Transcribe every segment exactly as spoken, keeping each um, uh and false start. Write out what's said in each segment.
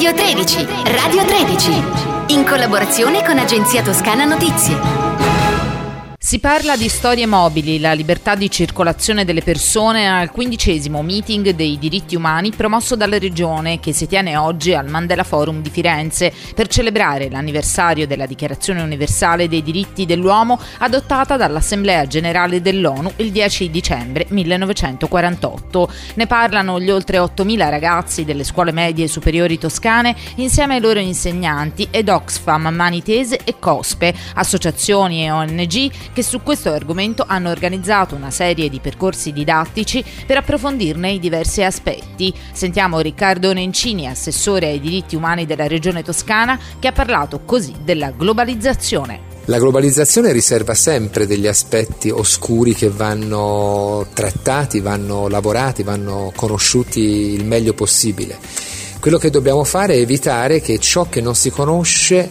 Radio tredici, Radio tredici, in collaborazione con Agenzia Toscana Notizie. Si parla di storie mobili, la libertà di circolazione delle persone al quindicesimo meeting dei diritti umani promosso dalla Regione, che si tiene oggi al Mandela Forum di Firenze per celebrare l'anniversario della Dichiarazione Universale dei Diritti dell'Uomo adottata dall'Assemblea Generale dell'ONU il dieci dicembre millenovecentoquarantotto. Ne parlano gli oltre ottomila ragazzi delle scuole medie e superiori toscane insieme ai loro insegnanti ed Oxfam, Manitese e COSPE, associazioni e O N G che su questo argomento hanno organizzato una serie di percorsi didattici per approfondirne i diversi aspetti. Sentiamo Riccardo Nencini, assessore ai diritti umani della Regione Toscana, che ha parlato così della globalizzazione. La globalizzazione riserva sempre degli aspetti oscuri che vanno trattati, vanno lavorati, vanno conosciuti il meglio possibile. Quello che dobbiamo fare è evitare che ciò che non si conosce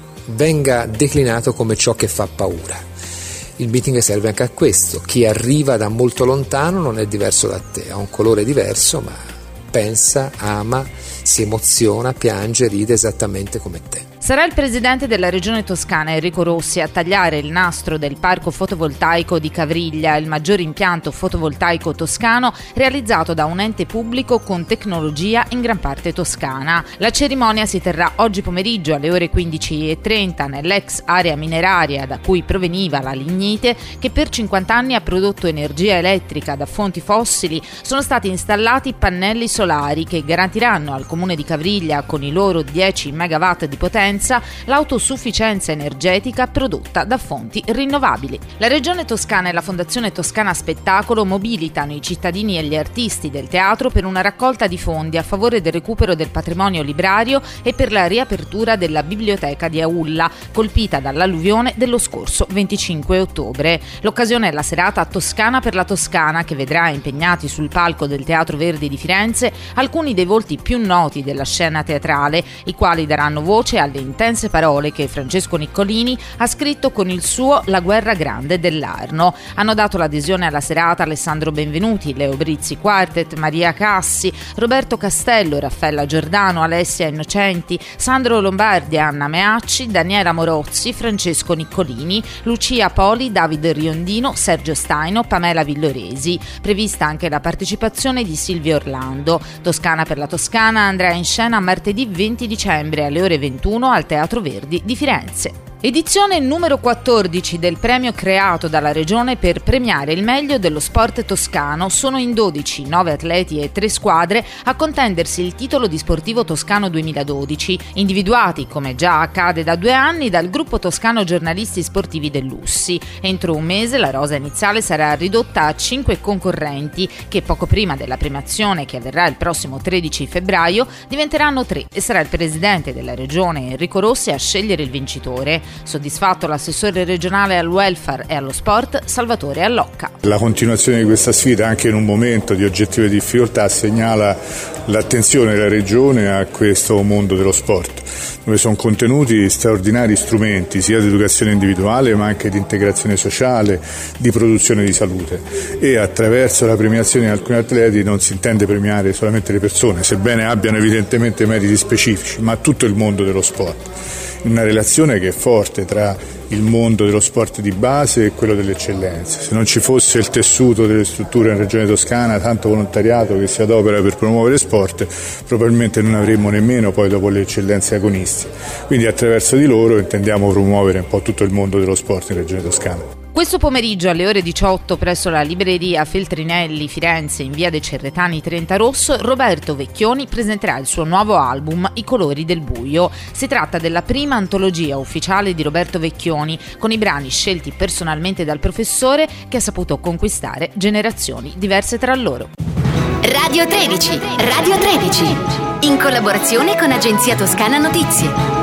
venga declinato come ciò che fa paura. Il meeting serve anche a questo: chi arriva da molto lontano non è diverso da te, ha un colore diverso, ma pensa, ama, si emoziona, piange, ride esattamente come te. Sarà il presidente della Regione Toscana, Enrico Rossi, a tagliare il nastro del parco fotovoltaico di Cavriglia, il maggiore impianto fotovoltaico toscano realizzato da un ente pubblico con tecnologia in gran parte toscana. La cerimonia si terrà oggi pomeriggio alle ore quindici e trenta nell'ex area mineraria da cui proveniva la lignite, che per cinquanta anni ha prodotto energia elettrica da fonti fossili. Sono stati installati pannelli solari che garantiranno al comune di Cavriglia, con i loro dieci megawatt di potenza, l'autosufficienza energetica prodotta da fonti rinnovabili. La Regione Toscana e la Fondazione Toscana Spettacolo mobilitano i cittadini e gli artisti del teatro per una raccolta di fondi a favore del recupero del patrimonio librario e per la riapertura della biblioteca di Aulla, colpita dall'alluvione dello scorso venticinque ottobre. L'occasione è la serata Toscana per la Toscana, che vedrà impegnati sul palco del Teatro Verdi di Firenze alcuni dei volti più noti della scena teatrale, i quali daranno voce alle intense parole che Francesco Niccolini ha scritto con il suo La guerra grande dell'Arno. Hanno dato l'adesione alla serata Alessandro Benvenuti, Leo Brizzi Quartet, Maria Cassi, Roberto Castello, Raffaella Giordano, Alessia Innocenti, Sandro Lombardi, Anna Meacci, Daniela Morozzi, Francesco Niccolini, Lucia Poli, David Riondino, Sergio Staino, Pamela Villoresi. Prevista anche la partecipazione di Silvio Orlando. Toscana per la Toscana andrà in scena martedì venti dicembre alle ore ventuno al Teatro Verdi di Firenze. Edizione numero quattordici del premio creato dalla Regione per premiare il meglio dello sport toscano. Sono in dodici, nove atleti e tre squadre a contendersi il titolo di Sportivo Toscano duemiladodici, individuati, come già accade da due anni, dal gruppo toscano giornalisti sportivi dell'U S S I. Entro un mese la rosa iniziale sarà ridotta a cinque concorrenti che, poco prima della premiazione, che avverrà il prossimo tredici febbraio, diventeranno tre e sarà il presidente della Regione Enrico Rossi a scegliere il vincitore. Soddisfatto l'assessore regionale al welfare e allo sport Salvatore Allocca. La continuazione di questa sfida, anche in un momento di oggettive difficoltà, segnala l'attenzione della Regione a questo mondo dello sport, dove sono contenuti straordinari strumenti sia di educazione individuale ma anche di integrazione sociale, di produzione di salute, e attraverso la premiazione di alcuni atleti non si intende premiare solamente le persone, sebbene abbiano evidentemente meriti specifici, ma tutto il mondo dello sport. Una relazione che è forte tra il mondo dello sport di base e quello dell'eccellenza. Se non ci fosse il tessuto delle strutture in Regione Toscana, tanto volontariato che si adopera per promuovere sport, probabilmente non avremmo nemmeno poi dopo le eccellenze agonisti. Quindi attraverso di loro intendiamo promuovere un po' tutto il mondo dello sport in Regione Toscana. Questo pomeriggio alle ore diciotto presso la libreria Feltrinelli Firenze in via De Cerretani trenta Rosso, Roberto Vecchioni presenterà il suo nuovo album I colori del buio. Si tratta della prima antologia ufficiale di Roberto Vecchioni, con i brani scelti personalmente dal professore, che ha saputo conquistare generazioni diverse tra loro. Radio tredici, Radio tredici, in collaborazione con Agenzia Toscana Notizie.